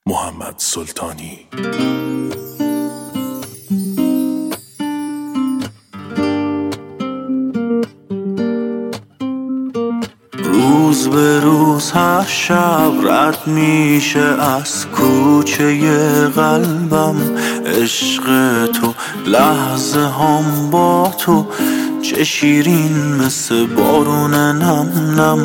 محمد سلطانی. روز به روز هر شب رد میشه از کوچه قلبم عشق تو، لحظه هم با تو چه شیرین مثل بارون نم نم.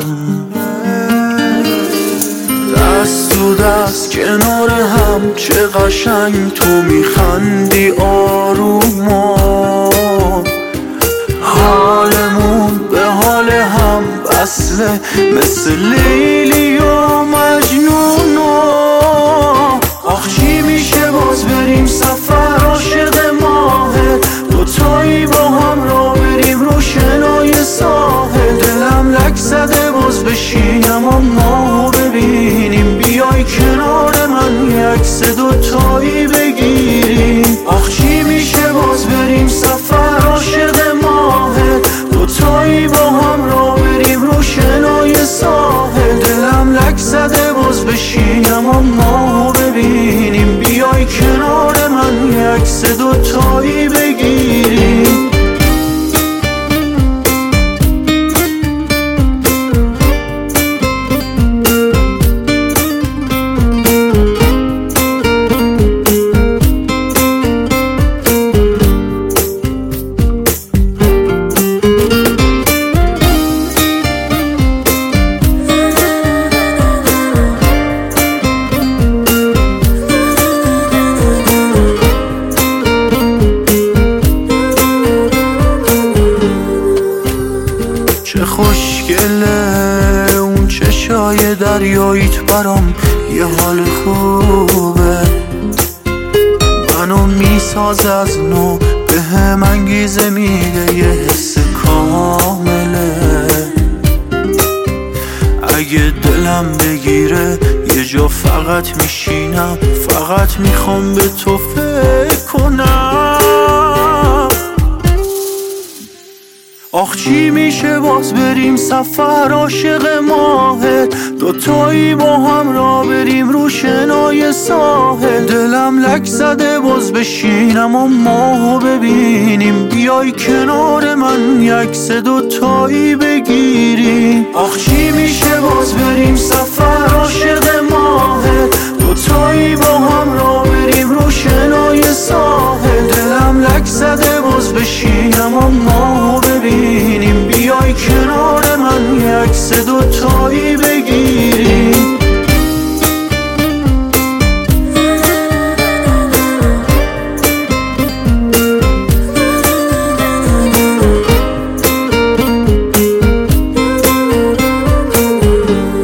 دست تو دست کنار هم چه قشنگ تو میخندی آروما، حالمون به حال هم وصله مثل لیلی و مجنونا. آخ چی میشه باز بریم سفر عاشق ماهه، دوتایی با هم را بریم رو شنای ساحل. دلم لک زده باز بشینم و ماهو ببینیم، بیای کنار من یه عکس دوتایی بگیریم. آخ چی میشه باز بریم سفر عاشق ماهه، دوتایی با هم را بریم رو شنای ساحل. دلم لک زده باز بشینم و ماهو ببینیم، بیای کنار من یه عکس دوتایی بگیریم. چه خوشگله اون چشای دریاییت، برام یه حال خوبه، منو میسازه از نو، به هم انگیزه میده یه حس کامله. اگه دلم بگیره یه جا فقط میشینم، فقط میخوام به تو فکر کنم. آخ چی میشه باز بریم سفر عاشق ماهه، دوتایی با هم را بریم رو شنای ساحل. دلم لک زده باز بشینم و ماهو ببینیم، بیای کنار من یه عکس دوتایی بگیریم. آخ چی میشه باز بریم سفر عاشق ماهه، دوتایی با هم را بریم رو شنای ساحل. دلم لک زده باز بشینم و ماهو ببینیم، بیای کنار من یه عکس دوتایی بگیریم.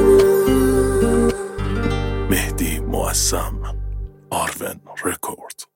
مهدی معصم، آرون رکورد.